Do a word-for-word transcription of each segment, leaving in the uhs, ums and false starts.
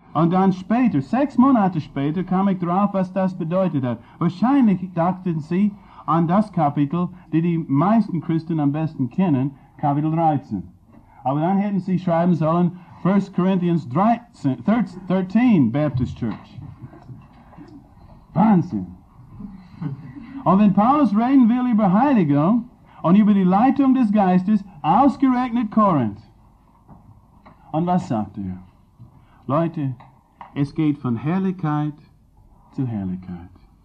Und dann später, sechs Monate später, kam ich drauf, was das bedeutet hat. Wahrscheinlich dachten sie an das Kapitel, das die meisten Christen am besten kennen, Kapitel dreizehn. Aber dann hätten sie schreiben sollen, First Corinthians thirteen, Baptist Church. Wahnsinn. Und wenn Paulus reden will über Heiligung und über die Leitung des Geistes, ausgerechnet Korinth. Und was sagt er? Leute, es geht von Herrlichkeit zu Herrlichkeit.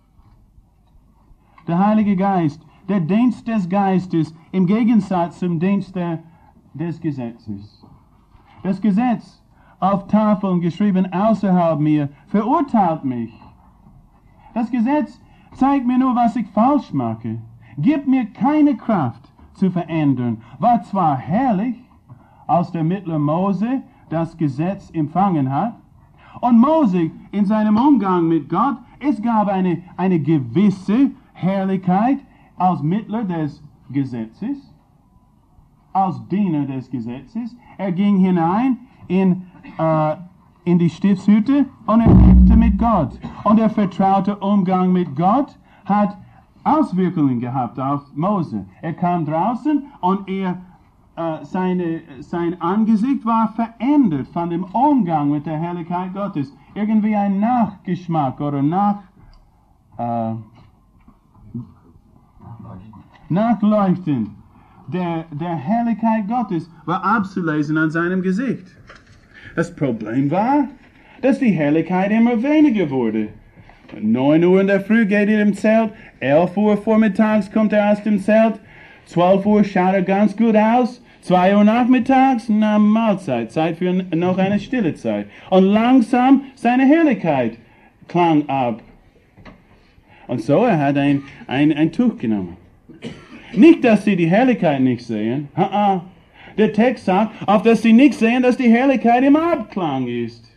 Der Heilige Geist, der Dienst des Geistes im Gegensatz zum Dienst der, des Gesetzes. Das Gesetz auf Tafeln geschrieben außerhalb mir verurteilt mich. Das Gesetz zeigt mir nur, was ich falsch mache. Gibt mir keine Kraft zu verändern. War zwar herrlich, als der Mittler Mose das Gesetz empfangen hat. Und Mose in seinem Umgang mit Gott, es gab eine, eine gewisse Herrlichkeit als Mittler des Gesetzes, als Diener des Gesetzes. Er ging hinein in, äh, in die Stiftshütte und er lebte mit Gott. Und der vertraute Umgang mit Gott hat Auswirkungen gehabt auf Mose. Er kam draußen und er Uh, seine, sein Angesicht war verändert von dem Umgang mit der Herrlichkeit Gottes. Irgendwie ein Nachgeschmack oder nach, uh, Nachleuchten der, der Herrlichkeit Gottes war abzulesen an seinem Gesicht. Das Problem war, dass die Herrlichkeit immer weniger wurde. Neun Uhr in der Früh geht er im Zelt, elf Uhr vormittags kommt er aus dem Zelt, zwölf Uhr schaut er ganz gut aus, zwei Uhr nachmittags, na Mahlzeit, Zeit für noch eine stille Zeit. Und langsam seine Herrlichkeit klang ab. Und so er hat ein, ein, ein Tuch genommen. Nicht, dass sie die Herrlichkeit nicht sehen. Ha-ha. Der Text sagt, auf dass sie nicht sehen, dass die Herrlichkeit im Abklang ist.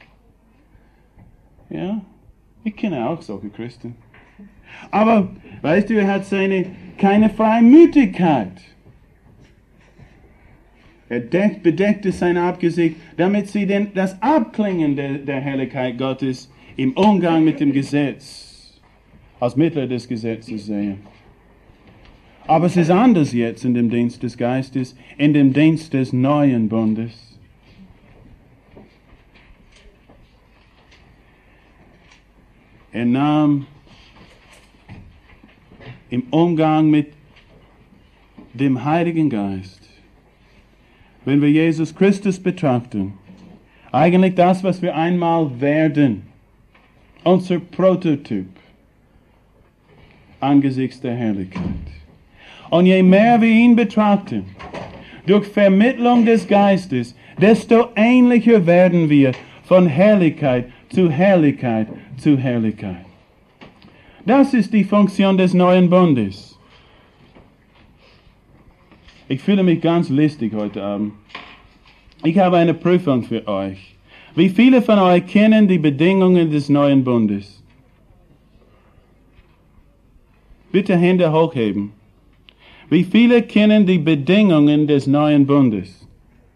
Ja, ich kenne auch solche Christen. Aber, weißt du, er hat seine, keine Freimütigkeit. Er deck, bedeckte sein Abgesicht, damit sie den, das Abklingen der, der Herrlichkeit Gottes im Umgang mit dem Gesetz, als Mittler des Gesetzes sehen. Aber es ist anders jetzt in dem Dienst des Geistes, in dem Dienst des neuen Bundes. Er nahm im Umgang mit dem Heiligen Geist, wenn wir Jesus Christus betrachten, eigentlich das, was wir einmal werden, unser Prototyp angesichts der Herrlichkeit. Und je mehr wir ihn betrachten, durch Vermittlung des Geistes, desto ähnlicher werden wir von Herrlichkeit zu Herrlichkeit zu Herrlichkeit. Das ist die Funktion des neuen Bundes. Ich fühle mich ganz listig heute Abend. Ich habe eine Prüfung für euch. Wie viele von euch kennen die Bedingungen des neuen Bundes? Bitte Hände hochheben. Wie viele kennen die Bedingungen des neuen Bundes?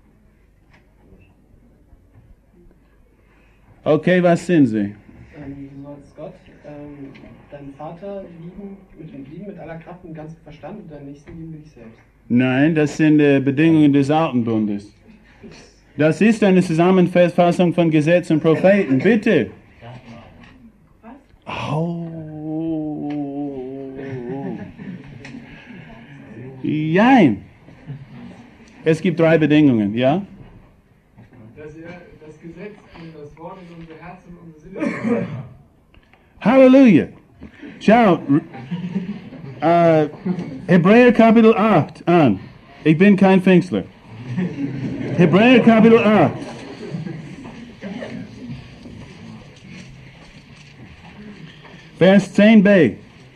Okay, was sind sie? Ähm, du sollst Gott, ähm, deinen Vater lieben mit, lieben mit aller Kraft und ganzem Verstand und deinen Nächsten lieben wie dich selbst. Nein, das sind äh, Bedingungen des Alten Bundes. Das ist eine Zusammenfassung von Gesetz und Propheten. Bitte. Oh. Jein. Es gibt drei Bedingungen, ja? Dass ihr das Gesetz und das Wort in unser Herz und unsere Sinne habt. Halleluja. Schau. Äh, Hebräer Kapitel acht an. Ich bin kein Pfingstler. Hebräer Kapitel acht. Vers zehn b.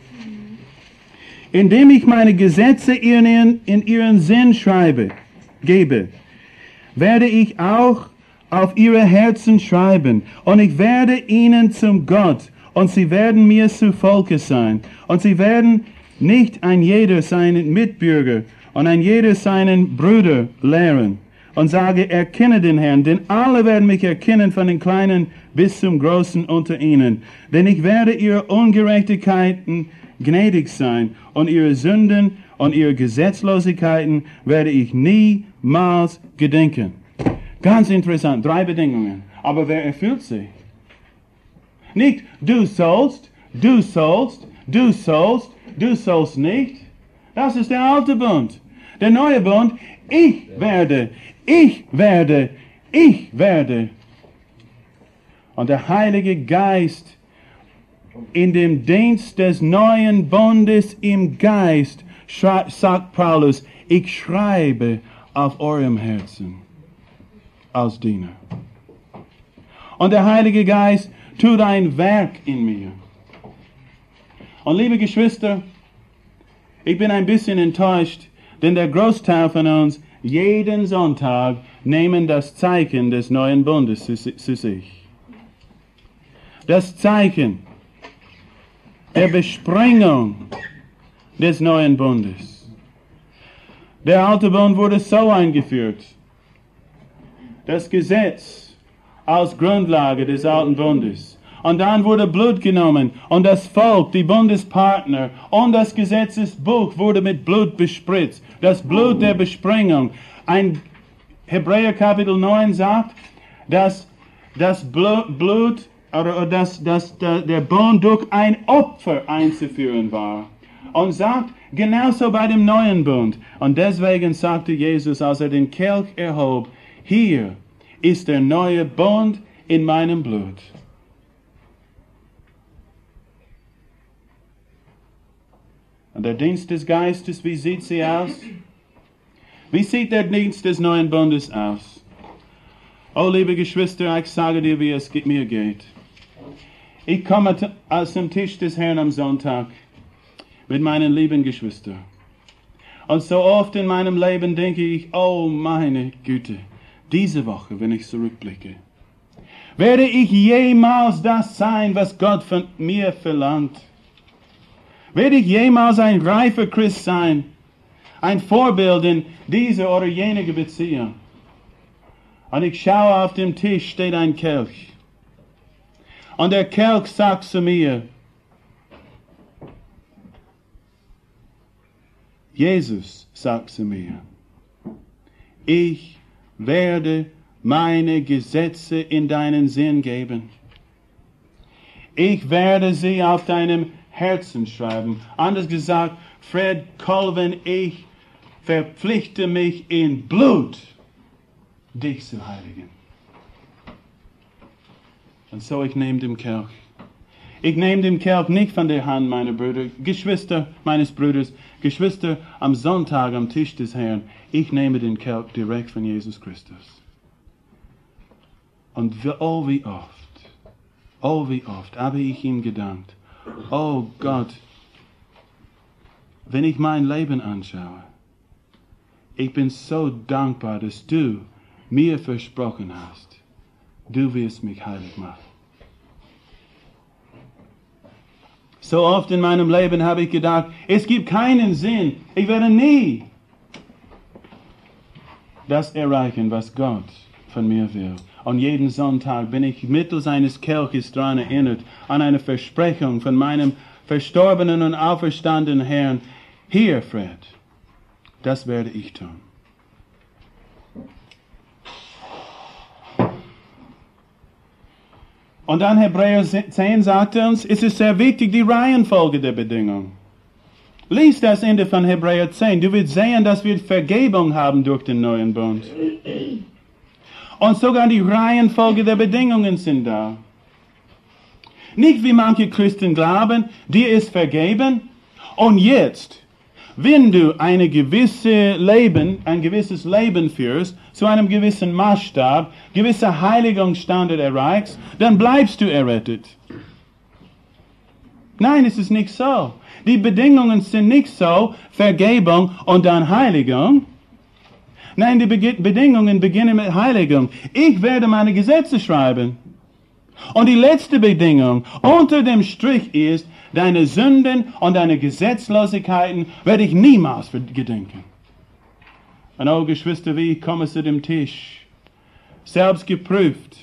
Indem ich meine Gesetze in, in ihren Sinn schreibe, gebe, werde ich auch auf ihre Herzen schreiben, und ich werde ihnen zum Gott, und sie werden mir zu Volke sein, und sie werden nicht ein jeder seinen Mitbürger und ein jeder seinen Bruder lehren, und sage, erkenne den Herrn, denn alle werden mich erkennen, von den Kleinen bis zum Großen unter ihnen. Denn ich werde ihre Ungerechtigkeiten gnädig sein und ihre Sünden und ihre Gesetzlosigkeiten werde ich niemals gedenken. Ganz interessant, drei Bedingungen. Aber wer erfüllt sie? Nicht, du sollst, du sollst, du sollst, du sollst nicht. Das ist der alte Bund. Der neue Bund, ich werde, ich werde, ich werde. Und der Heilige Geist in dem Dienst des neuen Bundes im Geist, sagt Paulus, ich schreibe auf eurem Herzen als Diener. Und der Heilige Geist tut ein Werk in mir. Und liebe Geschwister, ich bin ein bisschen enttäuscht, denn der Großteil von uns jeden Sonntag nehmen das Zeichen des neuen Bundes zu, zu sich. Das Zeichen der Besprengung des neuen Bundes. Der alte Bund wurde so eingeführt. Das Gesetz als Grundlage des alten Bundes. Und dann wurde Blut genommen und das Volk, die Bundespartner und das Gesetzesbuch wurde mit Blut bespritzt. Das Blut der Besprengung. Ein Hebräer Kapitel neun sagt, dass das Blut, Blut oder dass, dass der Bund durch ein Opfer einzuführen war. Und sagt, genauso bei dem neuen Bund. Und deswegen sagte Jesus, als er den Kelch erhob, hier ist der neue Bund in meinem Blut. Und der Dienst des Geistes, wie sieht sie aus? Wie sieht der Dienst des neuen Bundes aus? Oh, liebe Geschwister, ich sage dir, wie es mir geht. Ich komme aus dem Tisch des Herrn am Sonntag mit meinen lieben Geschwistern. Und so oft in meinem Leben denke ich, oh meine Güte, diese Woche, wenn ich zurückblicke, werde ich jemals das sein, was Gott von mir verlangt? Werde ich jemals ein reifer Christ sein? Ein Vorbild in dieser oder jener Beziehung? Und ich schaue, auf dem Tisch steht ein Kelch. Und der Kelch sagt zu mir, Jesus sagt zu mir, ich werde meine Gesetze in deinen Sinn geben. Ich werde sie auf deinem Herzen schreiben. Anders gesagt, Fred Colvin, ich verpflichte mich in Blut, dich zu heiligen. Und so ich nehme den Kelch. Ich nehme den Kelch nicht von der Hand meiner Brüder, Geschwister meines Bruders, Geschwister am Sonntag am Tisch des Herrn. Ich nehme den Kelch direkt von Jesus Christus. Und oh wie oft, oh wie oft habe ich ihm gedankt. Oh Gott, wenn ich mein Leben anschaue, ich bin so dankbar, dass du mir versprochen hast, du wirst mich heilig machen. So oft in meinem Leben habe ich gedacht, es gibt keinen Sinn, ich werde nie das erreichen, was Gott von mir will. Und jeden Sonntag bin ich mittels eines Kelches daran erinnert, an eine Versprechung von meinem verstorbenen und auferstandenen Herrn. Hier, Fred, das werde ich tun. Und dann Hebräer zehn sagt uns, es ist sehr wichtig, die Reihenfolge der Bedingung. Lies das Ende von Hebräer zehn. Du wirst sehen, dass wir Vergebung haben durch den neuen Bund. Und sogar die Reihenfolge der Bedingungen sind da. Nicht wie manche Christen glauben, dir ist vergeben. Und jetzt, wenn du eine gewisse Leben, ein gewisses Leben führst, zu einem gewissen Maßstab, gewisser Heiligungsstandard erreichst, dann bleibst du errettet. Nein, es ist nicht so. Die Bedingungen sind nicht so, Vergebung und dann Heiligung. Nein, die Be- Bedingungen beginnen mit Heiligung. Ich werde meine Gesetze schreiben. Und die letzte Bedingung unter dem Strich ist, deine Sünden und deine Gesetzlosigkeiten werde ich niemals gedenken. Und oh, Geschwister, wie ich komme zu dem Tisch. Selbst geprüft.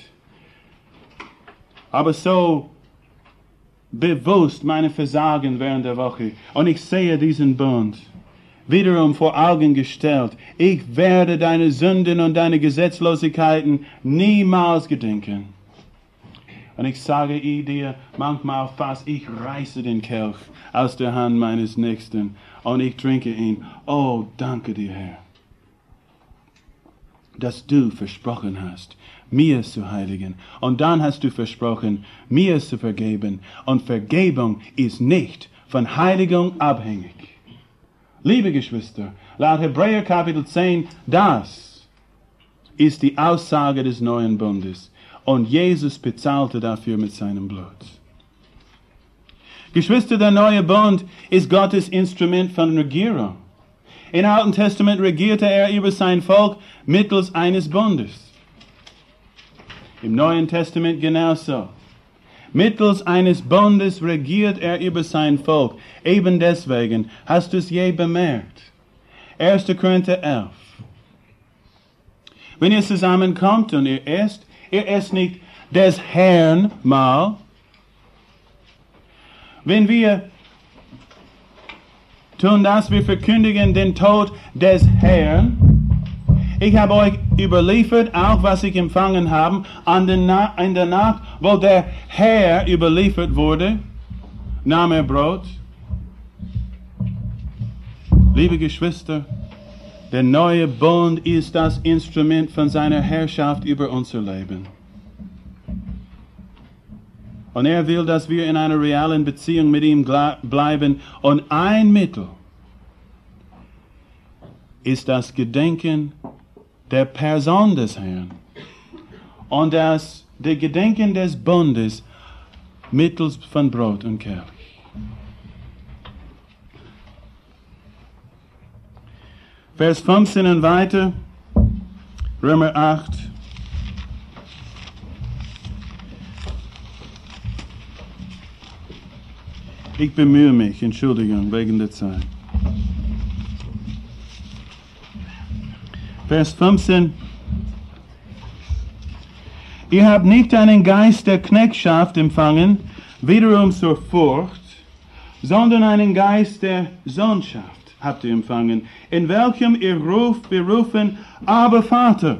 Aber so bewusst meine Versagen während der Woche. Und ich sehe diesen Bund wiederum vor Augen gestellt. Ich werde deine Sünden und deine Gesetzlosigkeiten niemals gedenken. Und ich sage dir manchmal fast, ich reiße den Kelch aus der Hand meines Nächsten und ich trinke ihn. Oh, danke dir, Herr, dass du versprochen hast, mir zu heiligen. Und dann hast du versprochen, mir zu vergeben. Und Vergebung ist nicht von Heiligung abhängig. Liebe Geschwister, laut Hebräer Kapitel zehn, das ist die Aussage des neuen Bundes. Und Jesus bezahlte dafür mit seinem Blut. Geschwister, der neue Bund ist Gottes Instrument von Regierung. Im Alten Testament regierte er über sein Volk mittels eines Bundes. Im Neuen Testament genauso. Mittels eines Bundes regiert er über sein Volk. Eben deswegen hast du es je bemerkt. erster Korinther elf. Wenn ihr zusammenkommt und ihr esst, ihr esst nicht des Herrn Mahl. Wenn wir tun das, wir verkündigen den Tod des Herrn. Ich habe euch überliefert, auch was ich empfangen habe, an der Na- in der Nacht, wo der Herr überliefert wurde, nahm er Brot. Liebe Geschwister, der neue Bund ist das Instrument von seiner Herrschaft über unser Leben. Und er will, dass wir in einer realen Beziehung mit ihm bleiben. Und ein Mittel ist das Gedenken der Person des Herrn. Und das der Gedenken des Bundes mittels von Brot und Kelch. Vers fünfzehn und weiter, Römer acht. Ich bemühe mich, Entschuldigung, wegen der Zeit. Vers fünfzehn. Ihr habt nicht einen Geist der Knechtschaft empfangen, wiederum zur Furcht, sondern einen Geist der Sohnschaft habt ihr empfangen, in welchem ihr ruft, berufen, aber Vater.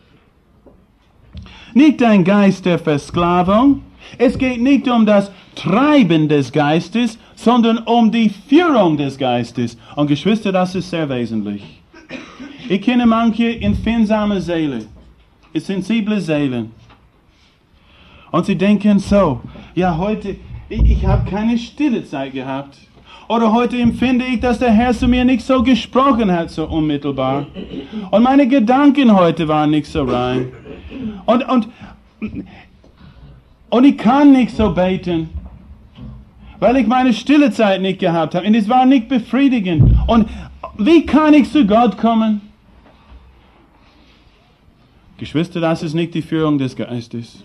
Nicht ein Geist der Versklavung. Es geht nicht um das Treiben des Geistes, sondern um die Führung des Geistes. Und Geschwister, das ist sehr wesentlich. Ich kenne manche empfindsame Seelen, sensible Seelen. Und sie denken so, ja heute, ich, ich habe keine stille Zeit gehabt. Oder heute empfinde ich, dass der Herr zu mir nicht so gesprochen hat, so unmittelbar. Und meine Gedanken heute waren nicht so rein. Und, und, und ich kann nicht so beten, weil ich meine stille Zeit nicht gehabt habe. Und es war nicht befriedigend. Und wie kann ich zu Gott kommen? Geschwister, das ist nicht die Führung des Geistes.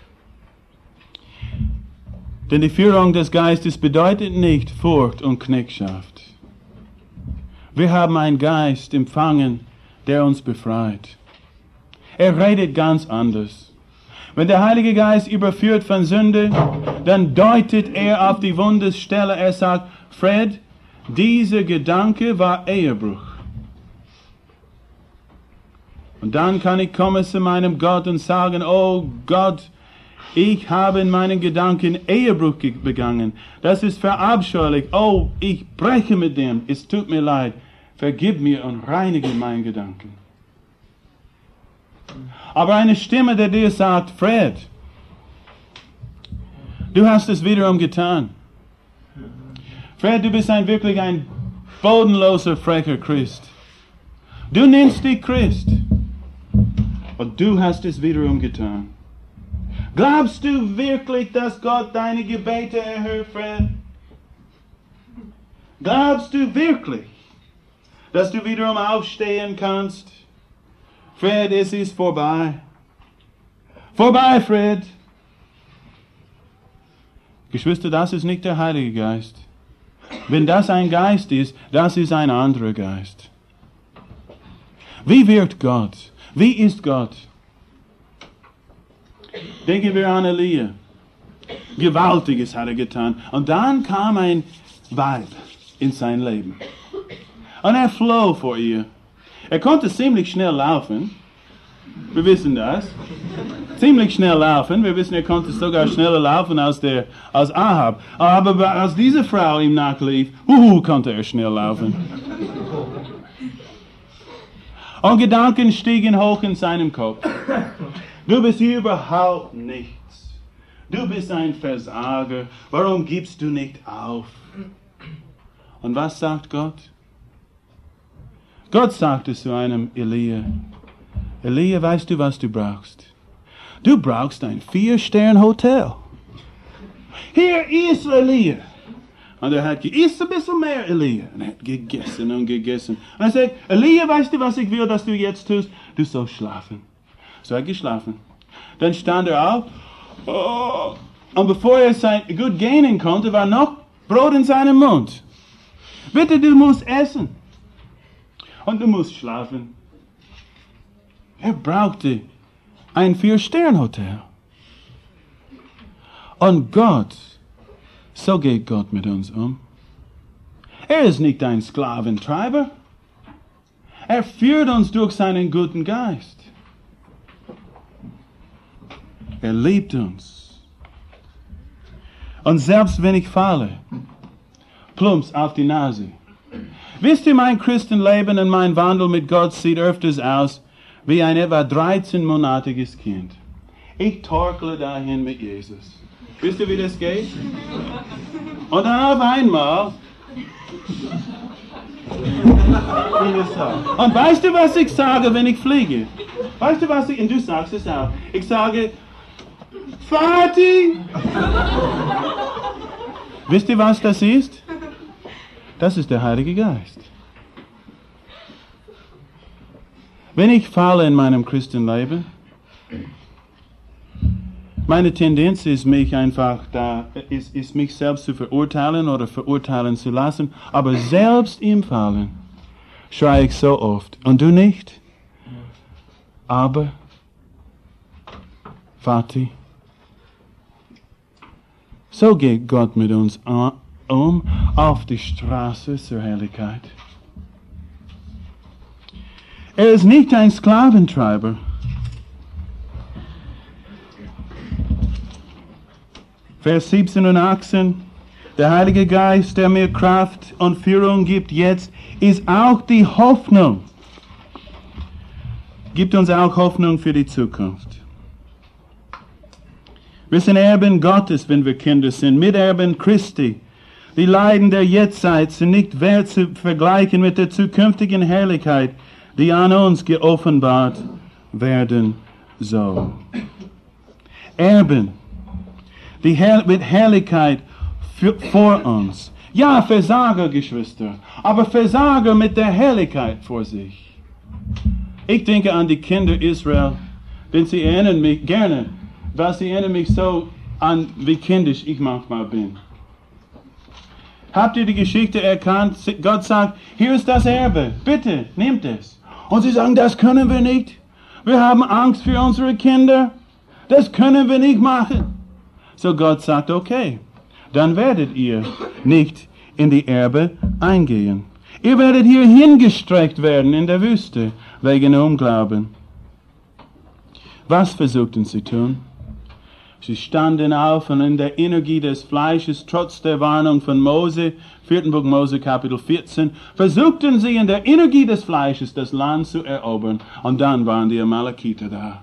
Denn die Führung des Geistes bedeutet nicht Furcht und Knechtschaft. Wir haben einen Geist empfangen, der uns befreit. Er redet ganz anders. Wenn der Heilige Geist überführt von Sünde, dann deutet er auf die Wundesstelle. Er sagt, Fred, dieser Gedanke war Ehebruch. Und dann kann ich kommen zu meinem Gott und sagen, oh Gott, ich habe in meinen Gedanken Ehebruch begangen. Das ist verabscheulich. Oh, ich breche mit dem. Es tut mir leid. Vergib mir und reinige meinen Gedanken. Aber eine Stimme, die dir sagt, Fred, du hast es wiederum getan. Fred, du bist ein, wirklich ein bodenloser, frecher Christ. Du nennst dich Christ. Und du hast es wiederum getan. Glaubst du wirklich, dass Gott deine Gebete erhört, Fred? Glaubst du wirklich, dass du wiederum aufstehen kannst? Fred, es ist vorbei. Vorbei, Fred. Geschwister, das ist nicht der Heilige Geist. Wenn das ein Geist ist, das ist ein anderer Geist. Wie wirkt Gott? Wie ist Gott? Denken wir an Elia. Gewaltiges hat er getan. Und dann kam ein Weib in sein Leben. Und er floh vor ihr. Er konnte ziemlich schnell laufen. Wir wissen das. Ziemlich schnell laufen. Wir wissen, er konnte sogar schneller laufen als, der, als Ahab. Aber als diese Frau ihm nachlief, uh, konnte er schnell laufen. Und Gedanken stiegen hoch in seinem Kopf. Du bist hier überhaupt nichts. Du bist ein Versager. Warum gibst du nicht auf? Und was sagt Gott? Gott sagte zu einem Elia, Elia, weißt du, was du brauchst? Du brauchst ein Vier-Stern-Hotel. Hier ist Elia. Und er hat gegessen, ein bisschen mehr, Elia. Und er hat gegessen und gegessen. Und er sagt, Elia, weißt du, was ich will, dass du jetzt tust? Du sollst schlafen. So hat er geschlafen. Dann stand er auf. Oh, und bevor er sein, gut gehen konnte, war noch Brot in seinem Mund. Bitte, du musst essen. Und du musst schlafen. Er brauchte ein Vier-Stern-Hotel. Und Gott, so geht Gott mit uns um. Er ist nicht ein Sklaventreiber. Er führt uns durch seinen guten Geist. Er liebt uns. Und selbst wenn ich falle, plumps auf die Nase. Wisst ihr, mein Christenleben und mein Wandel mit Gott sieht öfters aus wie ein etwa dreizehnmonatiges Kind. Ich torkle dahin mit Jesus. Wisst ihr, wie das geht? Und dann auf einmal... Und weißt du, was ich sage, wenn ich fliege? Weißt du, was ich... Und du sagst es auch. Ich sage... Vati! Wisst ihr, was das ist? Das ist der Heilige Geist. Wenn ich falle in meinem Christenleben, meine Tendenz ist, mich einfach da, ist, ist mich selbst zu verurteilen oder verurteilen zu lassen, aber selbst im Fallen schreie ich so oft. Und du nicht? Aber, Vati, so geht Gott mit uns um auf die Straße zur Herrlichkeit. Er ist nicht ein Sklaventreiber. Vers siebzehn und achtzehn. Der Heilige Geist, der mir Kraft und Führung gibt jetzt, ist auch die Hoffnung. Gibt uns auch Hoffnung für die Zukunft. Wir sind Erben Gottes, wenn wir Kinder sind, Miterben Christi. Die Leiden der Jetztzeit sind nicht wert zu vergleichen mit der zukünftigen Herrlichkeit, die an uns geoffenbart werden soll. Erben, die Herr- mit Herrlichkeit für, vor uns. Ja, Versager, Geschwister, aber Versager mit der Herrlichkeit vor sich. Ich denke an die Kinder Israel, denn sie erinnern mich gerne, weil sie erinnern mich so an, wie kindisch ich manchmal bin. Habt ihr die Geschichte erkannt? Gott sagt, hier ist das Erbe, bitte, nehmt es. Und sie sagen, das können wir nicht. Wir haben Angst für unsere Kinder. Das können wir nicht machen. So Gott sagt, okay, dann werdet ihr nicht in die Erbe eingehen. Ihr werdet hier hingestreckt werden in der Wüste, wegen Unglauben. Was versuchten sie tun? Sie standen auf und in der Energie des Fleisches, trotz der Warnung von Mose, vierten Buch Mose, Kapitel vierzehn, versuchten sie in der Energie des Fleisches das Land zu erobern. Und dann waren die Amalekiter da.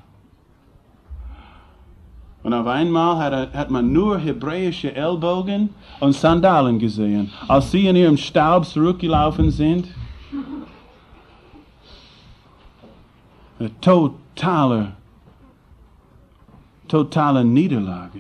Und auf einmal hat, hat man nur hebräische Ellbogen und Sandalen gesehen, als sie in ihrem Staub zurückgelaufen sind. Eine totale Totale Niederlage.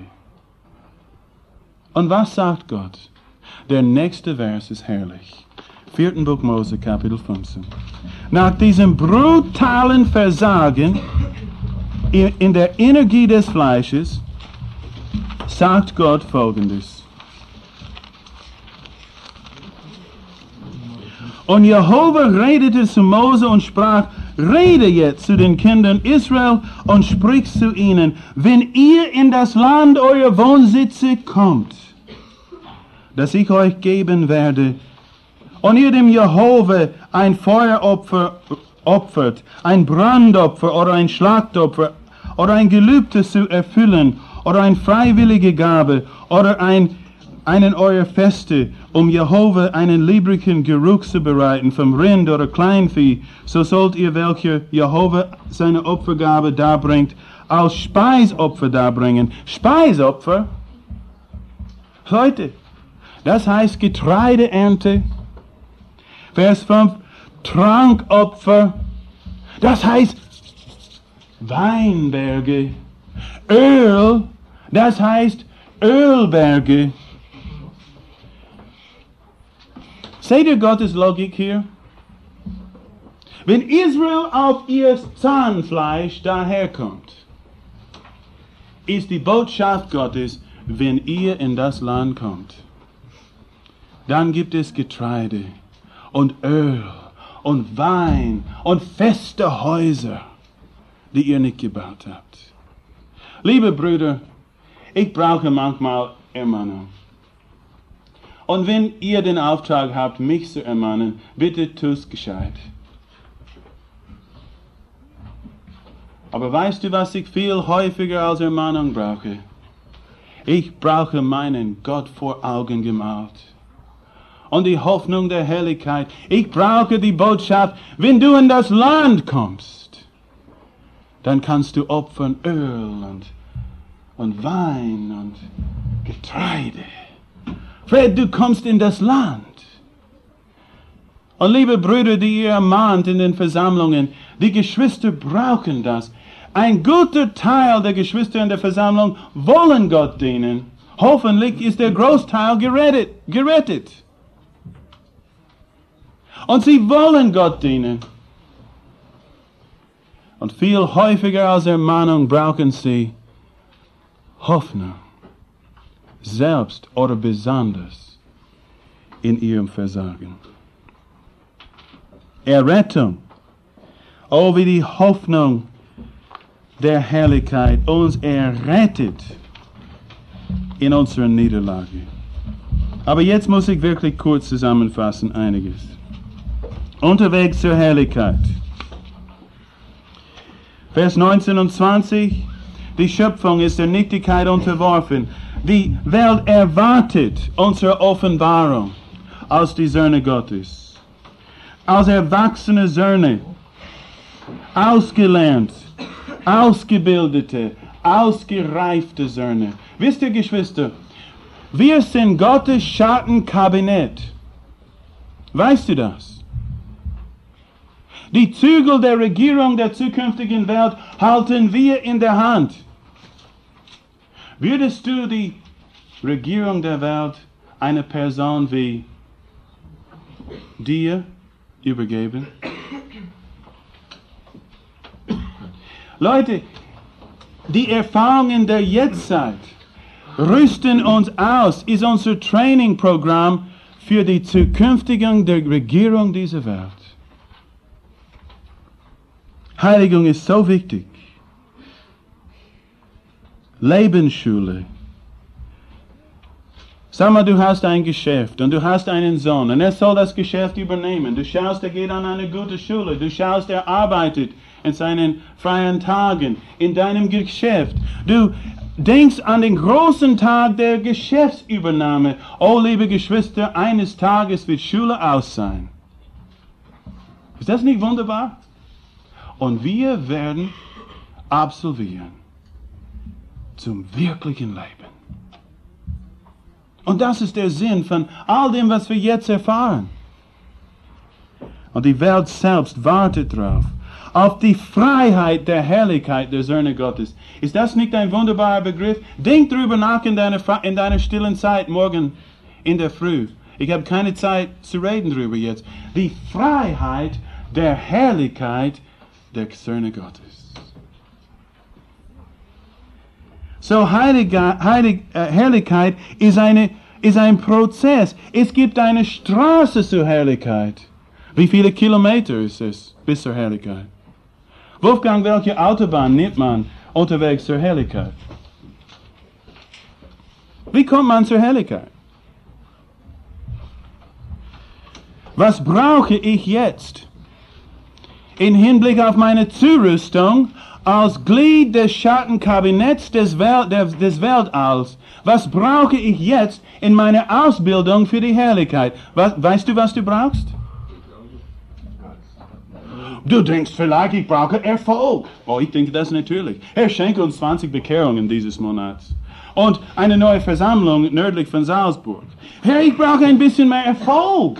Und was sagt Gott? Der nächste Vers ist herrlich. vierten Buch Mose, Kapitel fünfzehn. Nach diesem brutalen Versagen in der Energie des Fleisches sagt Gott Folgendes. Und Jehova redete zu Mose und sprach, rede jetzt zu den Kindern Israel und sprich zu ihnen, wenn ihr in das Land eurer Wohnsitze kommt, das ich euch geben werde, und ihr dem Jehova ein Feueropfer opfert, ein Brandopfer oder ein Schlachtopfer oder ein Gelübde zu erfüllen oder eine freiwillige Gabe oder ein, einen eurer Feste, um Jehova einen liebrigen Geruch zu bereiten vom Rind oder Kleinvieh, so sollt ihr, welcher Jehova seine Opfergabe darbringt, als Speisopfer darbringen. Speisopfer? Leute, das heißt Getreideernte. Vers fünf, Trankopfer, das heißt Weinberge. Öl, das heißt Ölberge. Seht ihr Gottes Logik hier? Wenn Israel auf ihr Zahnfleisch daherkommt, ist die Botschaft Gottes, wenn ihr in das Land kommt, dann gibt es Getreide und Öl und Wein und feste Häuser, die ihr nicht gebaut habt. Liebe Brüder, ich brauche manchmal Ermahnung. Und wenn ihr den Auftrag habt, mich zu ermahnen, bitte tut's gescheit. Aber weißt du, was ich viel häufiger als Ermahnung brauche? Ich brauche meinen Gott vor Augen gemalt. Und die Hoffnung der Herrlichkeit. Ich brauche die Botschaft, wenn du in das Land kommst, dann kannst du opfern Öl und, und Wein und Getreide. Fred, du kommst in das Land. Und liebe Brüder, die ihr ermahnt in den Versammlungen, die Geschwister brauchen das. Ein guter Teil der Geschwister in der Versammlung wollen Gott dienen. Hoffentlich ist der Großteil gerettet. gerettet. Und sie wollen Gott dienen. Und viel häufiger als Ermahnung brauchen sie Hoffnung. Selbst oder besonders in ihrem Versagen. Errettung. Oh, wie die Hoffnung der Herrlichkeit uns errettet in unserer Niederlage. Aber jetzt muss ich wirklich kurz zusammenfassen einiges. Unterwegs zur Herrlichkeit. Vers neunzehn und zwanzig. Die Schöpfung ist der Nichtigkeit unterworfen. Die Welt erwartet unsere Offenbarung als die Söhne Gottes. Als erwachsene Söhne. Ausgelernt. Ausgebildete. Ausgereifte Söhne. Wisst ihr, Geschwister, wir sind Gottes Schattenkabinett. Weißt du das? Die Zügel der Regierung der zukünftigen Welt halten wir in der Hand. Würdest du die Regierung der Welt einer Person wie dir übergeben? Leute, die Erfahrungen der Jetztzeit rüsten uns aus, ist unser Trainingprogramm für die zukünftige der Regierung dieser Welt. Heiligung ist so wichtig. Lebensschule. Sag mal, du hast ein Geschäft und du hast einen Sohn und er soll das Geschäft übernehmen. Du schaust, er geht an eine gute Schule. Du schaust, er arbeitet in seinen freien Tagen in deinem Geschäft. Du denkst an den großen Tag der Geschäftsübernahme. Oh, liebe Geschwister, eines Tages wird Schule aus sein. Ist das nicht wunderbar? Und wir werden absolvieren zum wirklichen Leben. Und das ist der Sinn von all dem, was wir jetzt erfahren. Und die Welt selbst wartet drauf, auf die Freiheit der Herrlichkeit der Söhne Gottes. Ist das nicht ein wunderbarer Begriff? Denk drüber nach in deiner, in deiner stillen Zeit morgen in der Früh. Ich habe keine Zeit zu reden drüber jetzt. Die Freiheit der Herrlichkeit der Söhne Gottes. So Heilig, Heilig, äh, Herrlichkeit ist, eine, ist ein Prozess. Es gibt eine Straße zur Herrlichkeit. Wie viele Kilometer ist es bis zur Herrlichkeit? Wolfgang, welche Autobahn nimmt man unterwegs zur Herrlichkeit? Wie kommt man zur Herrlichkeit? Was brauche ich jetzt im Hinblick auf meine Zurüstung als Glied des Schattenkabinetts des, Wel- des, des Weltalls? Was brauche ich jetzt in meiner Ausbildung für die Herrlichkeit? Was, weißt du, was du brauchst? Du denkst vielleicht, ich brauche Erfolg. Oh, ich denke das natürlich. Herr, schenke uns zwanzig Bekehrungen dieses Monats. Und eine neue Versammlung nördlich von Salzburg. Herr, ich brauche ein bisschen mehr Erfolg.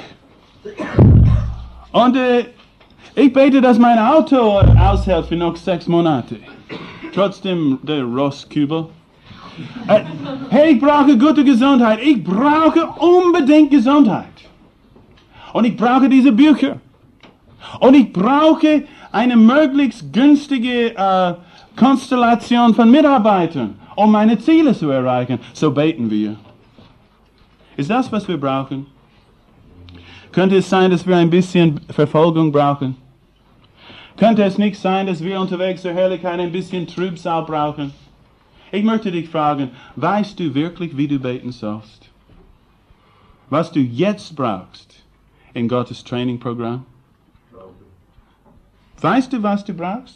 Und äh, ich bete, dass mein Auto aushält für noch sechs Monate. Trotzdem der Rostkübel. Äh, Herr, ich brauche gute Gesundheit. Ich brauche unbedingt Gesundheit. Und ich brauche diese Bücher. Und ich brauche eine möglichst günstige äh, Konstellation von Mitarbeitern, um meine Ziele zu erreichen. So beten wir. Ist das, was wir brauchen? Könnte es sein, dass wir ein bisschen Verfolgung brauchen? Könnte es nicht sein, dass wir unterwegs zur Herrlichkeit ein bisschen Trübsal brauchen? Ich möchte dich fragen, weißt du wirklich, wie du beten sollst? Was du jetzt brauchst in Gottes Trainingprogramm? Weißt du, was du brauchst?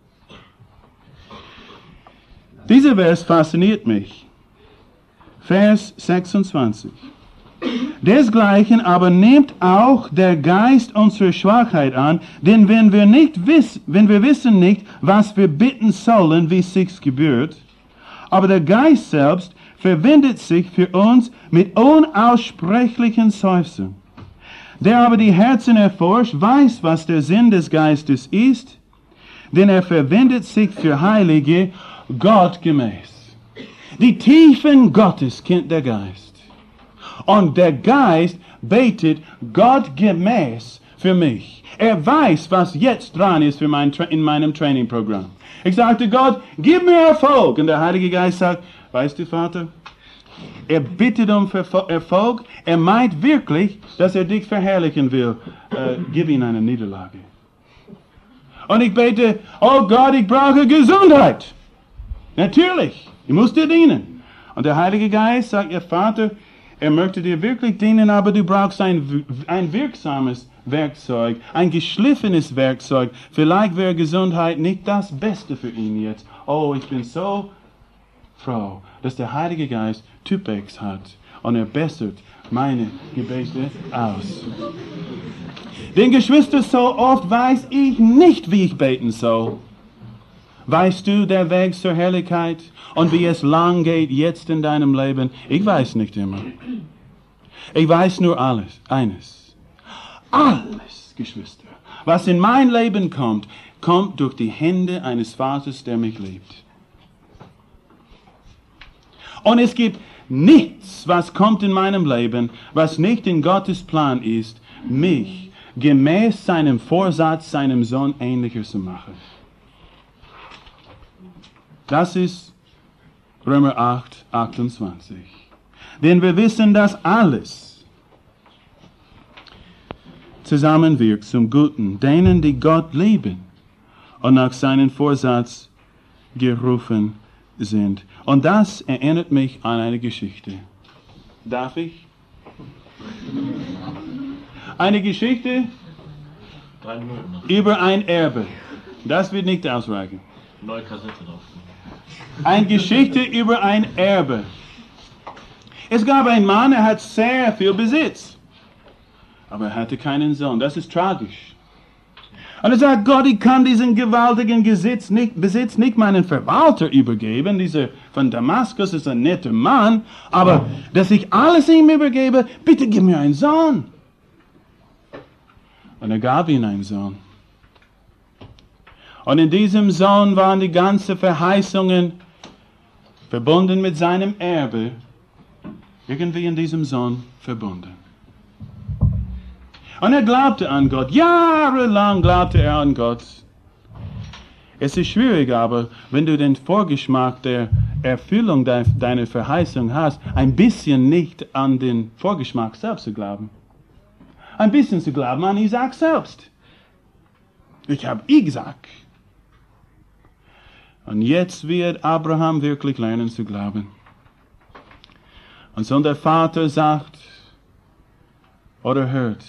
Dieser Vers fasziniert mich. Vers sechsundzwanzig. Desgleichen aber nimmt auch der Geist unsere Schwachheit an, denn wenn wir nicht wiss, wenn wir wissen nicht, was wir bitten sollen, wie es sich gebührt, aber der Geist selbst verwendet sich für uns mit unaussprechlichen Seufzen. Der aber die Herzen erforscht, weiß, was der Sinn des Geistes ist, denn er verwendet sich für Heilige gottgemäß. Die Tiefen Gottes kennt der Geist. Und der Geist betet gottgemäß für mich. Er weiß, was jetzt dran ist für mein, in meinem Trainingprogramm. Ich sagte, Gott, gib mir Erfolg. Und der Heilige Geist sagt, weißt du, Vater, er bittet um Erfolg. Er meint wirklich, dass er dich verherrlichen will. Äh, gib ihm eine Niederlage. Und ich bete, oh Gott, ich brauche Gesundheit. Natürlich, ich muss dir dienen. Und der Heilige Geist sagt, ihr Vater, er möchte dir wirklich dienen, aber du brauchst ein, ein wirksames Werkzeug, ein geschliffenes Werkzeug. Vielleicht wäre Gesundheit nicht das Beste für ihn jetzt. Oh, ich bin so froh, dass der Heilige Geist Typex hat und er bessert meine Gebete aus. Denn Geschwister, so oft weiß ich nicht, wie ich beten soll. Weißt du der Weg zur Herrlichkeit und wie es lang geht jetzt in deinem Leben? Ich weiß nicht immer. Ich weiß nur alles, eines. Alles, Geschwister, was in mein Leben kommt, kommt durch die Hände eines Vaters, der mich liebt. Und es gibt nichts, was kommt in meinem Leben, was nicht in Gottes Plan ist, mich gemäß seinem Vorsatz, seinem Sohn ähnlicher zu machen. Das ist Römer acht, achtundzwanzig. Denn wir wissen, dass alles zusammenwirkt zum Guten, denen, die Gott lieben und nach seinem Vorsatz gerufen sind. Und das erinnert mich an eine Geschichte. Darf ich? Eine Geschichte über ein Erbe. Das wird nicht ausreichen. Neue Kassette drauf. Eine Geschichte über ein Erbe. Es gab einen Mann, er hat sehr viel Besitz. Aber er hatte keinen Sohn. Das ist tragisch. Und er sagt, Gott, ich kann diesen gewaltigen Besitz nicht, Besitz nicht meinen Verwalter übergeben. Dieser von Damaskus ist ein netter Mann. Aber dass ich alles ihm übergebe, bitte gib mir einen Sohn. Und er gab ihm einen Sohn. Und in diesem Sohn waren die ganzen Verheißungen verbunden mit seinem Erbe, irgendwie in diesem Sohn verbunden. Und er glaubte an Gott. Jahrelang glaubte er an Gott. Es ist schwierig, aber wenn du den Vorgeschmack der Erfüllung deiner Verheißung hast, ein bisschen nicht an den Vorgeschmack selbst zu glauben. Ein bisschen zu glauben an Isaac selbst. Ich habe Isaac. Und jetzt wird Abraham wirklich lernen zu glauben. Und so der Vater sagt oder hört,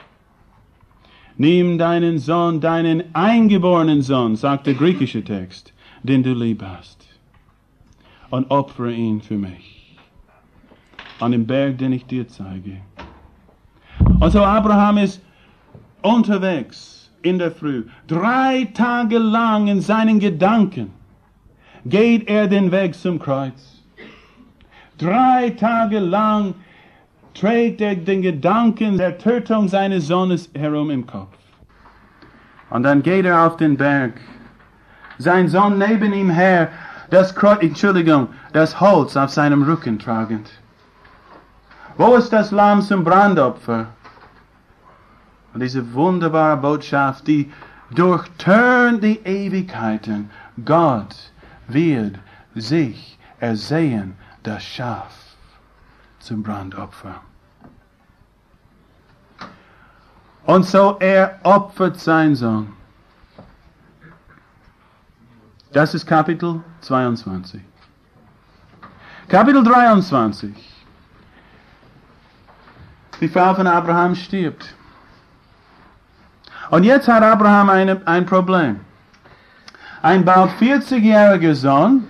nimm deinen Sohn, deinen eingeborenen Sohn, sagt der griechische Text, den du lieb hast, und opfere ihn für mich an dem Berg, den ich dir zeige. Und so Abraham ist unterwegs in der Früh, drei Tage lang in seinen Gedanken geht er den Weg zum Kreuz. Drei Tage lang trägt er den Gedanken der Tötung seines Sohnes herum im Kopf. Und dann geht er auf den Berg. Sein Sohn neben ihm her, das Kreuz, Entschuldigung, das Holz auf seinem Rücken tragend. Wo ist das Lamm zum Brandopfer? Und diese wunderbare Botschaft, die durchtönt die Ewigkeiten. Gott wird sich ersehen, das Schaf zum Brandopfer. Und so er opfert seinen Sohn. Das ist Kapitel zweiundzwanzig. Kapitel dreiundzwanzig. Die Frau von Abraham stirbt. Und jetzt hat Abraham eine, ein Problem. Ein bald vierzigjähriger Sohn,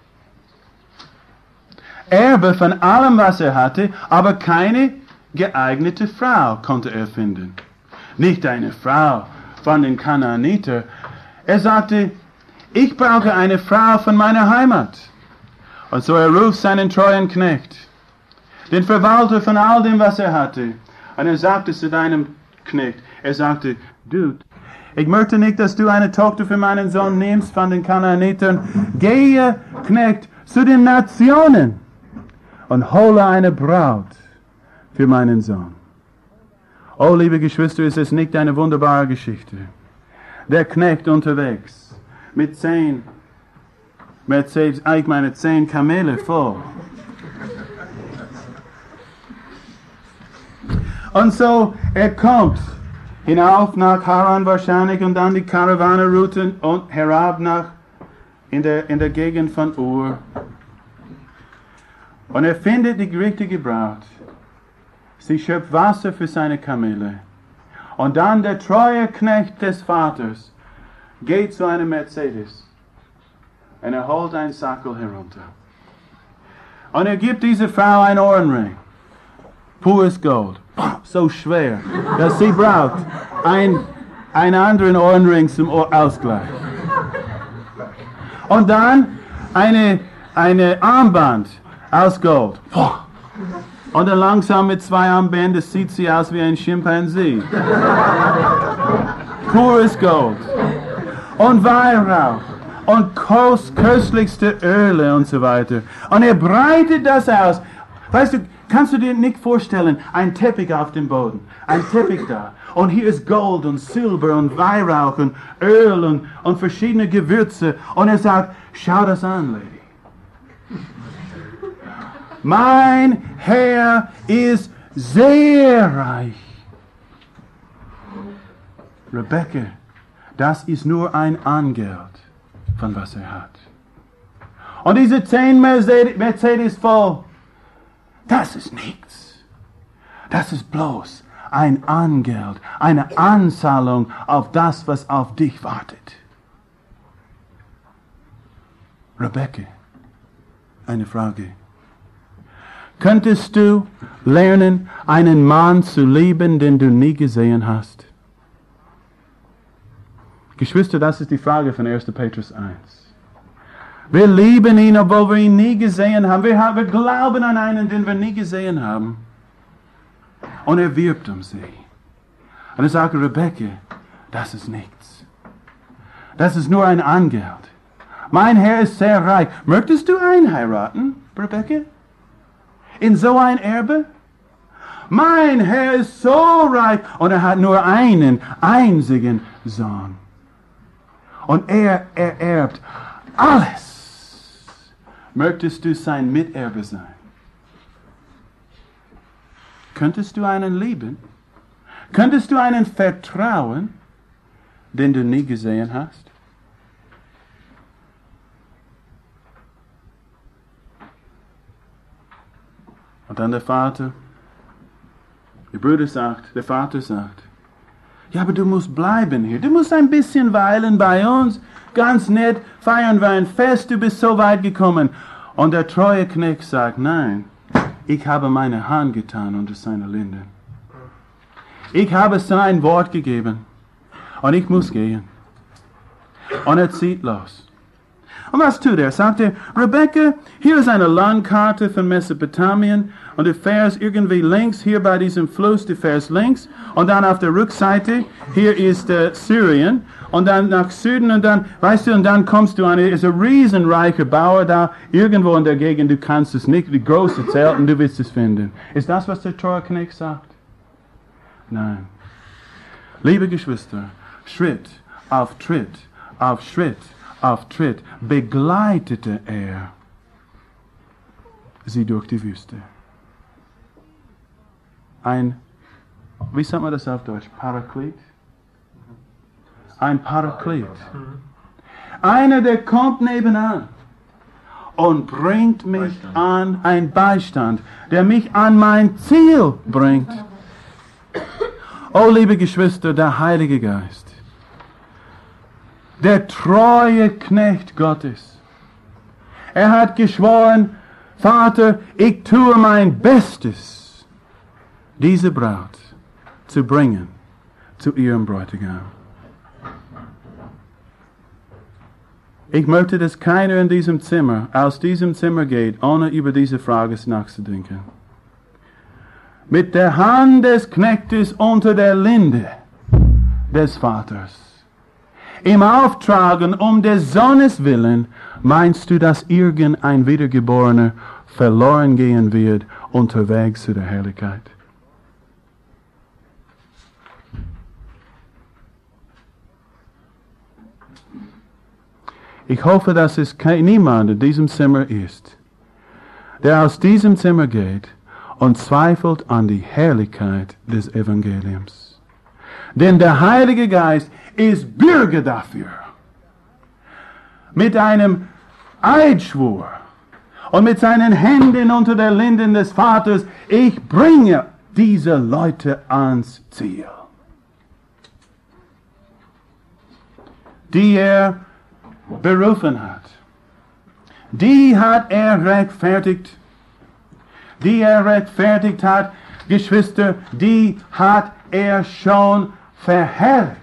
Erbe von allem, was er hatte, aber keine geeignete Frau konnte er finden. Nicht eine Frau von den Kanaaniter. Er sagte, ich brauche eine Frau von meiner Heimat. Und so er ruft seinen treuen Knecht, den Verwalter von all dem, was er hatte. Und er sagte zu deinem Knecht, er sagte, du, ich möchte nicht, dass du eine Tochter für meinen Sohn nimmst von den Kanaanitern. Gehe, Knecht, zu den Nationen und hole eine Braut für meinen Sohn. Oh, liebe Geschwister, ist es nicht eine wunderbare Geschichte? Der Knecht unterwegs mit zehn Mercedes, ich meine zehn Kamele voll. Und so, er kommt hinauf nach Haran wahrscheinlich und dann die Karawane-Route und herab nach in der, in der Gegend von Ur. Und er findet die richtige Braut. Sie schöpft Wasser für seine Kamele. Und dann der treue Knecht des Vaters geht zu einem Mercedes und er holt einen Sackel herunter. Und er gibt dieser Frau einen Ohrenring. Pures Gold. So schwer, dass sie braucht ein, einen anderen Ohrenring zum Ausgleich. Und dann eine, eine Armband aus Gold. Und dann langsam mit zwei Armbändern sieht sie aus wie ein Schimpansie. Pures Gold. Und Weihrauch. Und köstlichste Öle und so weiter. Und er breitet das aus. Weißt du, kannst du dir nicht vorstellen, ein Teppich auf dem Boden. Ein Teppich da. Und hier ist Gold und Silber und Weihrauch und Öl und, und verschiedene Gewürze. Und er sagt, schau das an, Lady. Mein Herr ist sehr reich. Rebecca, das ist nur ein Angeld von was er hat. Und diese zehn Mercedes voll, das ist nichts. Das ist bloß ein Angeld, eine Anzahlung auf das, was auf dich wartet. Rebecca, eine Frage. Könntest du lernen, einen Mann zu lieben, den du nie gesehen hast? Geschwister, das ist die Frage von erster Petrus eins. Wir lieben ihn, obwohl wir ihn nie gesehen haben. Wir, haben, wir glauben an einen, den wir nie gesehen haben. Und er wirbt um sie. Und er sagt, Rebecca, das ist nichts. Das ist nur ein Angeld. Mein Herr ist sehr reich. Möchtest du einheiraten, Rebecca? In so ein Erbe? Mein Herr ist so reich und er hat nur einen einzigen Sohn. Und er ererbt alles. Möchtest du sein Miterbe sein? Könntest du einen lieben? Könntest du einen vertrauen, den du nie gesehen hast? Und dann der Vater, die Brüder sagt, der Vater sagt, ja, aber du musst bleiben hier. Du musst ein bisschen weilen bei uns. Ganz nett, feiern wir ein Fest, du bist so weit gekommen. Und der treue Knecht sagt, nein, ich habe meine Hand getan unter seine Linde. Ich habe sein Wort gegeben. Und ich muss gehen. Und er zieht los. Und was tut er? Sagt er, Rebecca, hier ist eine Landkarte von Mesopotamien und du fährst irgendwie links, hier bei diesem Fluss, du fährst links und dann auf der Rückseite, hier ist äh, Syrien und dann nach Süden und dann, weißt du, und dann kommst du an, ist ein riesenreicher Bauer da, irgendwo in der Gegend, du kannst es nicht, die große Zelt und du willst es finden. Ist das, was der Torknecht sagt? Nein. Liebe Geschwister, Schritt auf Tritt, auf Schritt, auf Tritt begleitete er sie durch die Wüste. Ein, wie sagt man das auf Deutsch? Paraklet? Ein Paraklet. Einer, der kommt nebenan und bringt mich Beistand. an, ein Beistand, der mich an mein Ziel bringt. Oh, liebe Geschwister, der Heilige Geist, der treue Knecht Gottes. Er hat geschworen, Vater, ich tue mein Bestes, diese Braut zu bringen zu ihrem Bräutigam. Ich möchte, dass keiner in diesem Zimmer, aus diesem Zimmer geht, ohne über diese Frage nachzudenken. Mit der Hand des Knechtes unter der Linde des Vaters. Im Auftragen um des Sohnes willen, meinst du, dass irgendein Wiedergeborener verloren gehen wird unterwegs zu der Herrlichkeit? Ich hoffe, dass es niemand in diesem Zimmer ist, der aus diesem Zimmer geht und zweifelt an die Herrlichkeit des Evangeliums. Denn der Heilige Geist ist Bürger dafür. Mit einem Eidschwur und mit seinen Händen unter der Linden des Vaters, ich bringe diese Leute ans Ziel. Die er berufen hat. Die hat er rechtfertigt. Die er rechtfertigt hat, Geschwister, die hat er schon verherrlicht.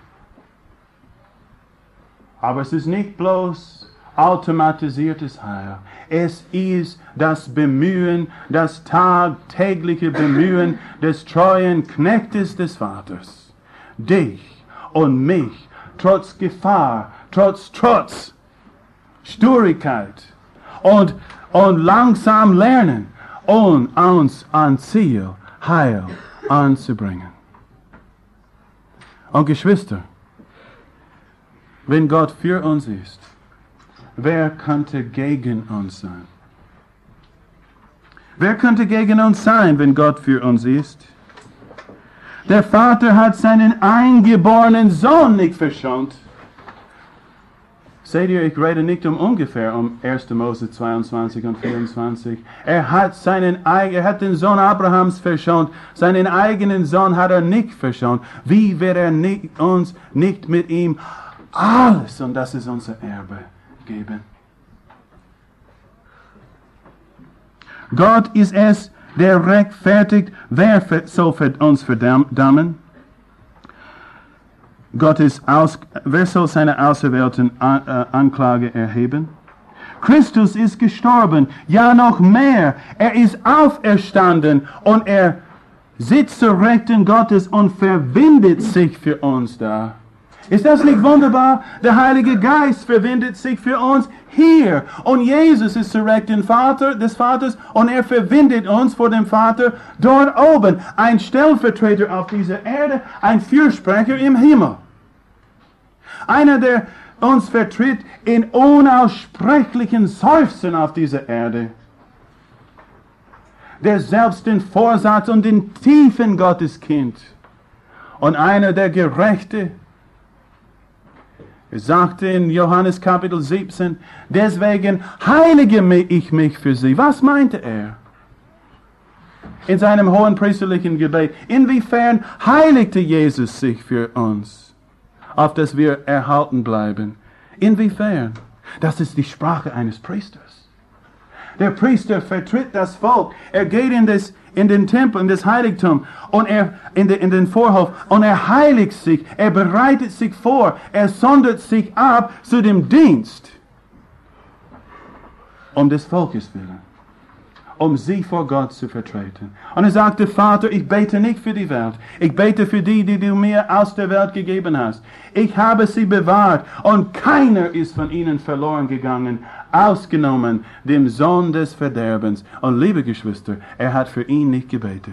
Aber es ist nicht bloß automatisiertes Heil. Es ist das Bemühen, das tagtägliche Bemühen des treuen Knechtes des Vaters. Dich und mich, trotz Gefahr, trotz Trotz, Sturigkeit und, und langsam lernen, um uns an Ziel, Heil anzubringen. Und Geschwister, wenn Gott für uns ist, wer könnte gegen uns sein? Wer könnte gegen uns sein, wenn Gott für uns ist? Der Vater hat seinen eingeborenen Sohn nicht verschont. Seht ihr, ich rede nicht um ungefähr um erster Mose zweiundzwanzig und vierundzwanzig. Er hat seinen er hat den Sohn Abrahams verschont. Seinen eigenen Sohn hat er nicht verschont. Wie wird er nicht, uns nicht mit ihm alles, und das ist unser Erbe, geben? Gott ist es, der rechtfertigt, wer soll uns verdammen? Gottes Aus, wer soll seine auserwählten An, äh, Anklage erheben? Christus ist gestorben, ja noch mehr, er ist auferstanden und er sitzt zur Rechten Gottes und verwendet sich für uns da. Ist das nicht wunderbar? Der Heilige Geist verwendet sich für uns hier. Und Jesus ist zur Rechten Vater, des Vaters und er verwendet uns vor dem Vater dort oben. Ein Stellvertreter auf dieser Erde, ein Fürsprecher im Himmel. Einer, der uns vertritt in unaussprechlichen Seufzen auf dieser Erde. Der selbst den Vorsatz und den Tiefen Gottes kennt. Und einer, der Gerechte. Er sagte in Johannes Kapitel siebzehn, deswegen heilige ich mich für sie. Was meinte er? in seinem hohen priesterlichen Gebet. Inwiefern heiligte Jesus sich für uns, auf dass wir erhalten bleiben? Inwiefern? Das ist die Sprache eines Priesters. Der Priester vertritt das Volk. Er geht in, das, in den Tempel, in das Heiligtum und er in, de, in den Vorhof und er heiligt sich. Er bereitet sich vor. Er sondert sich ab zu dem Dienst um des Volkes willen, um sie vor Gott zu vertreten. Und er sagte, Vater, ich bete nicht für die Welt. Ich bete für die, die du mir aus der Welt gegeben hast. Ich habe sie bewahrt und keiner ist von ihnen verloren gegangen, ausgenommen dem Sohn des Verderbens. Und liebe Geschwister, er hat für ihn nicht gebetet.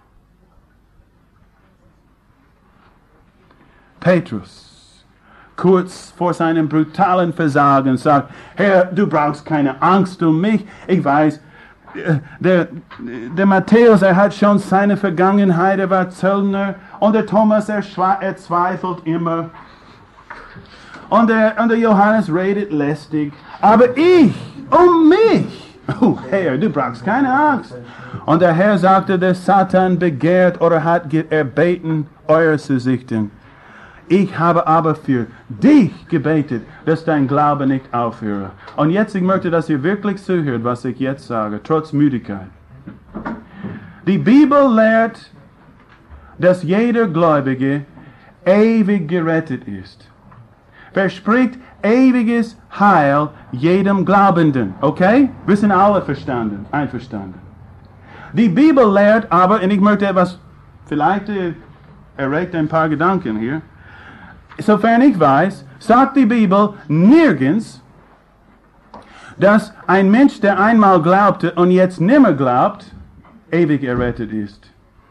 Petrus, kurz vor seinem brutalen Versagen, sagt, Herr, du brauchst keine Angst um mich. Ich weiß, der, der Matthäus, er hat schon seine Vergangenheit, er war Zöllner. Und der Thomas, er, er zweifelt immer. Und der, und der Johannes redet lästig. Aber ich, um mich, oh Herr, du brauchst keine Angst. Und der Herr sagte, der Satan begehrt oder hat erbeten, euer zu sichten. Ich habe aber für dich gebetet, dass dein Glaube nicht aufhöre. Und jetzt, ich möchte, dass ihr wirklich zuhört, was ich jetzt sage, trotz Müdigkeit. Die Bibel lehrt, dass jeder Gläubige ewig gerettet ist. Verspricht ewiges Heil jedem Glaubenden. Okay? Wir sind alle verstanden, einverstanden. Die Bibel lehrt aber, und ich möchte etwas, vielleicht äh, erregt ein paar Gedanken hier. Sofern ich weiß, sagt die Bibel nirgends, dass ein Mensch, der einmal glaubte und jetzt nimmer glaubt, ewig errettet ist.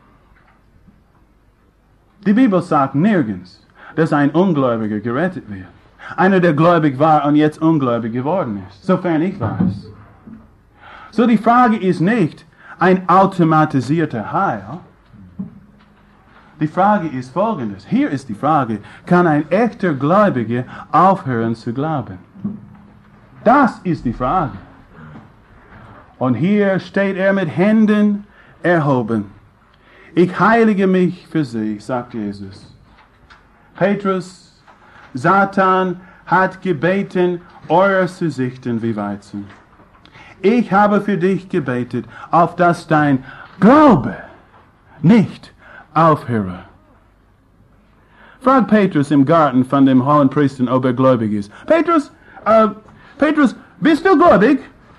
Die Bibel sagt nirgends, dass ein Ungläubiger gerettet wird. Einer, der gläubig war und jetzt ungläubig geworden ist. Sofern ich weiß. So die Frage ist nicht ein automatisierter Heil. Die Frage ist folgendes. Hier ist die Frage, kann ein echter Gläubiger aufhören zu glauben? Das ist die Frage. Und hier steht er mit Händen erhoben. Ich heilige mich für sie, sagt Jesus. Petrus, Satan hat gebeten, euer zu sichten wie Weizen. Ich habe für dich gebetet, auf dass dein Glaube nicht aufhöre. Fragt Petrus im Garten von dem hohen Priester, ob er gläubig ist. Petrus, äh, Petrus, bist du gläubig?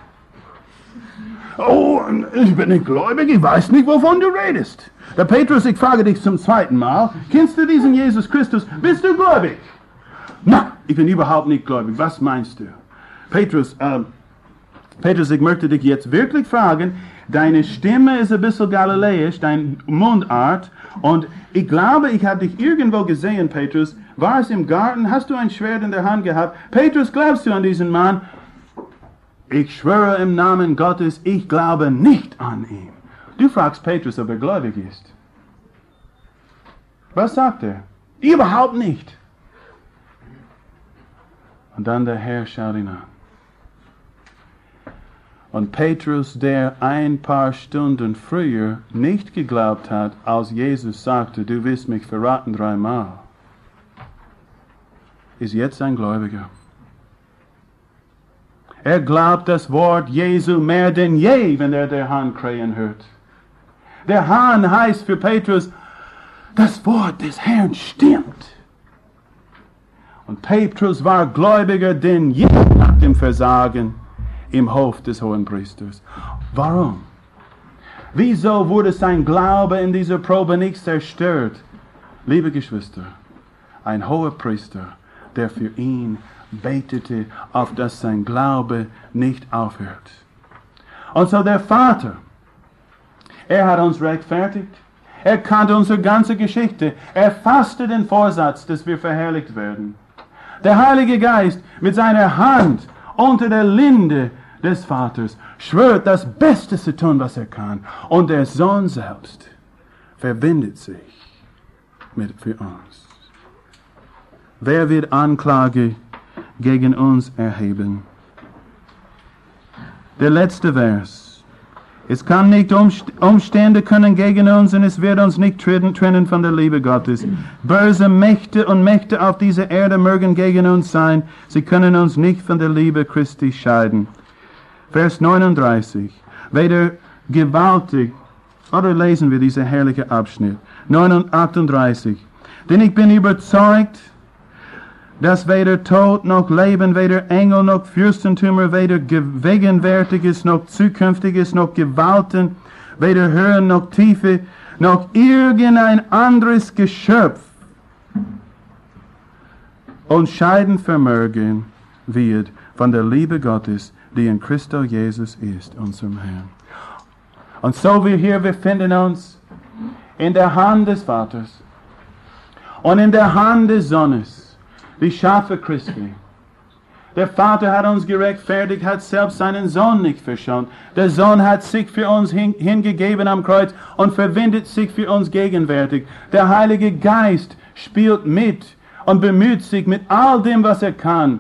Oh, ich bin nicht gläubig, ich weiß nicht, wovon du redest. Der Petrus, ich frage dich zum zweiten Mal, kennst du diesen Jesus Christus? Bist du gläubig? Na, ich bin überhaupt nicht gläubig. Was meinst du? Petrus, äh, Petrus, ich möchte dich jetzt wirklich fragen, deine Stimme ist ein bisschen galiläisch, deine Mundart. Und ich glaube, ich habe dich irgendwo gesehen, Petrus. War es im Garten? Hast du ein Schwert in der Hand gehabt? Petrus, glaubst du an diesen Mann? Ich schwöre im Namen Gottes, ich glaube nicht an ihn. Du fragst Petrus, ob er gläubig ist. Was sagt er? Überhaupt nicht. Und dann der Herr schaut ihn an. Und Petrus, der ein paar Stunden früher nicht geglaubt hat, als Jesus sagte, du wirst mich verraten dreimal, ist jetzt ein Gläubiger. Er glaubt das Wort Jesu mehr denn je, wenn er der Hahn krähen hört. Der Hahn heißt für Petrus, das Wort des Herrn stimmt. Und Petrus war gläubiger denn je nach dem Versagen im Hof des Hohenpriesters. Warum? Wieso wurde sein Glaube in dieser Probe nicht zerstört? Liebe Geschwister, ein hoher Priester, der für ihn betete, auf dass sein Glaube nicht aufhört. Und so der Vater, er hat uns rechtfertigt. Er kannte unsere ganze Geschichte. Er fasste den Vorsatz, dass wir verherrlicht werden. Der Heilige Geist mit seiner Hand unter der Linde des Vaters schwört, das Beste zu tun, was er kann. Und der Sohn selbst verbindet sich mit für uns. Wer wird Anklage gegen uns erheben? Der letzte Vers Es kann nicht Umstände können gegen uns und es wird uns nicht trennen von der Liebe Gottes. Böse Mächte und Mächte auf dieser Erde mögen gegen uns sein. Sie können uns nicht von der Liebe Christi scheiden. Vers neununddreißig. Weder gewaltig, oder lesen wir diesen herrlichen Abschnitt. achtunddreißig. Denn ich bin überzeugt, dass weder Tod noch Leben, weder Engel noch Fürstentümer, weder Gegenwärtiges noch Zukünftiges noch Gewalten, weder Höhe noch Tiefe, noch irgendein anderes Geschöpf uns scheiden vermögen wird von der Liebe Gottes, die in Christus Jesus ist, unserem Herrn. Und so wir hier befinden uns in der Hand des Vaters und in der Hand des Sohnes, die Schafe Christi. Der Vater hat uns gerechtfertigt, hat selbst seinen Sohn nicht verschont. Der Sohn hat sich für uns hin, hingegeben am Kreuz und verwendet sich für uns gegenwärtig. Der Heilige Geist spielt mit und bemüht sich mit all dem, was er kann.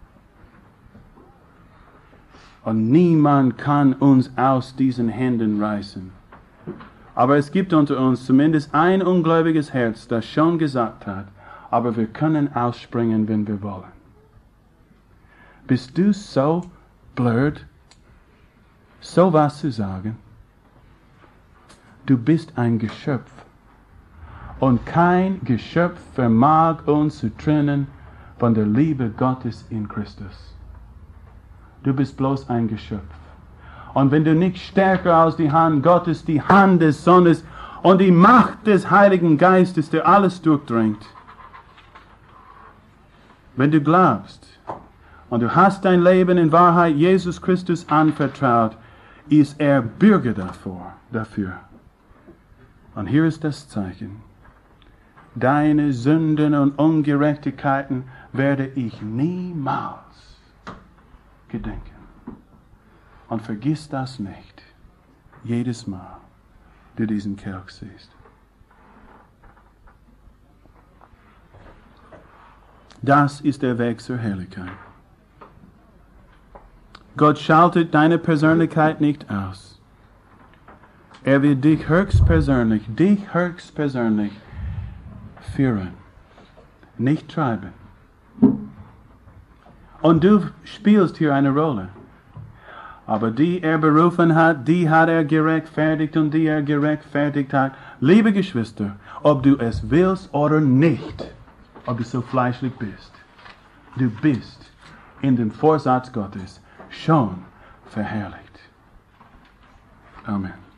Und niemand kann uns aus diesen Händen reißen. Aber es gibt unter uns zumindest ein ungläubiges Herz, das schon gesagt hat, aber wir können ausspringen, wenn wir wollen. Bist du so blöd, so was zu sagen? Du bist ein Geschöpf. Und kein Geschöpf vermag uns zu trennen von der Liebe Gottes in Christus. Du bist bloß ein Geschöpf. Und wenn du nicht stärker als die Hand Gottes, die Hand des Sohnes und die Macht des Heiligen Geistes, der alles durchdringt, wenn du glaubst und du hast dein Leben in Wahrheit Jesus Christus anvertraut, ist er Bürger davor, dafür. Und hier ist das Zeichen. Deine Sünden und Ungerechtigkeiten werde ich niemals gedenken. Und vergiss das nicht, jedes Mal, du diesen Kelch siehst. Das ist der Weg zur Herrlichkeit. Gott schaltet deine Persönlichkeit nicht aus. Er will dich höchstpersönlich, dich höchstpersönlich führen, nicht treiben. Und du spielst hier eine Rolle. Aber die er berufen hat, die hat er gerechtfertigt und die er gerechtfertigt hat. Liebe Geschwister, ob du es willst oder nicht, ob du so fleischlich bist, du bist in dem Vorsatz Gottes schon verherrlicht. Amen.